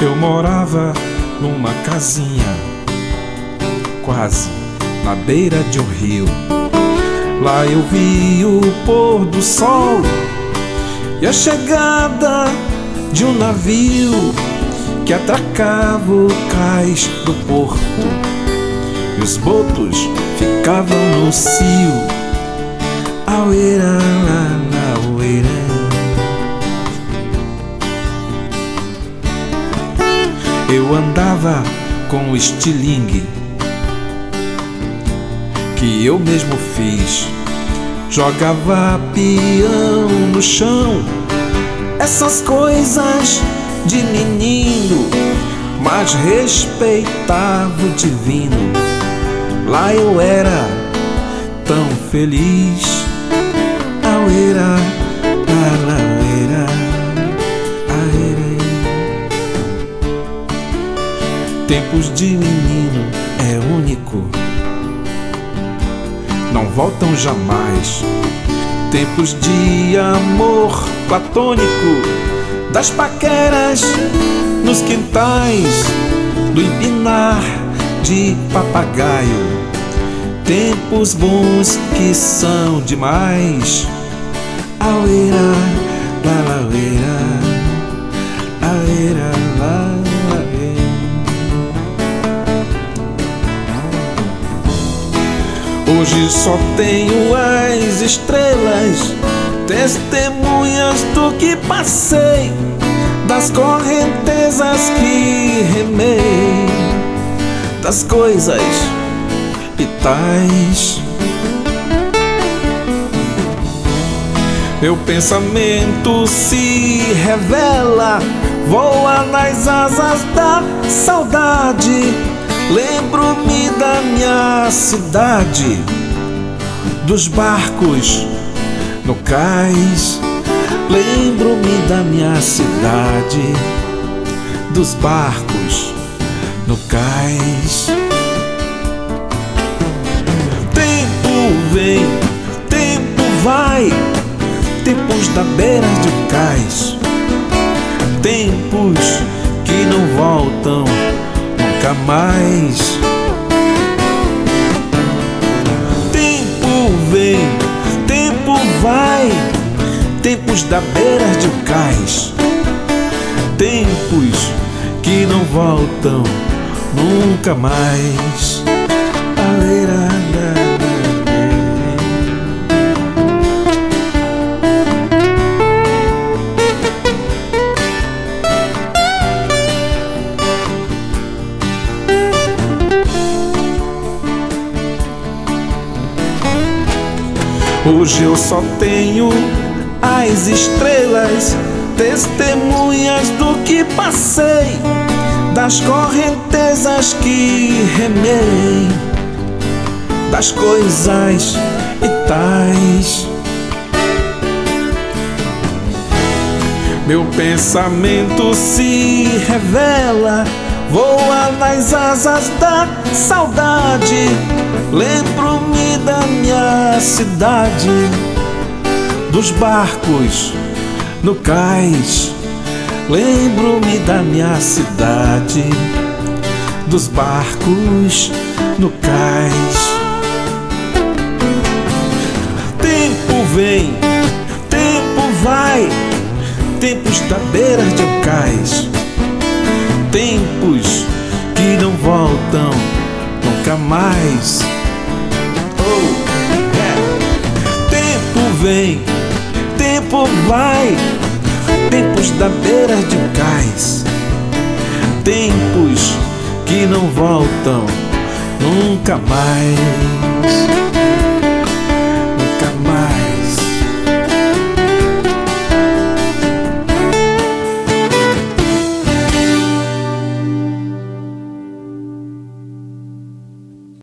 Eu morava numa casinha quase na beira de um rio. Lá eu vi o pôr do sol e a chegada de um navio que atracava o cais do porto, e os botos ficavam no cio. Aueira, aueira. Eu andava com o estilingue que eu mesmo fiz, jogava peão no chão, essas coisas de menino, mas respeitava o divino. Lá eu era tão feliz. Aueira, aueira, aueira. Tempos de menino é único, não voltam jamais. Tempos de amor platônico, das paqueras nos quintais, do empinar de papagaio. Tempos bons que são demais. Aueira, laueira, aueira, laueira. Hoje só tenho as estrelas, testemunhas do que passei, das correntezas que remei, das coisas vitais. Meu pensamento se revela, voa nas asas da saudade. Lembro-me da minha cidade, dos barcos no cais. Lembro-me da minha cidade, dos barcos no cais. Tempo vem, tempo vai, tempos da beira de um cais, tempos que não voltam nunca mais. Tempo vem, tempo vai, tempos da beira de um cais, tempos que não voltam nunca mais. Hoje eu só tenho as estrelas, testemunhas do que passei, das correntezas que remei, das coisas vitais. Meu pensamento se revela, voa nas asas da saudade. Lembro-me da minha cidade, dos barcos no cais. Lembro-me da minha cidade, dos barcos no cais. Tempo vem, tempo vai, tempos da beira de um cais, tempos que não voltam nunca mais. Tempo vem, tempo vai, tempos da beira de um cais, tempos que não voltam nunca mais.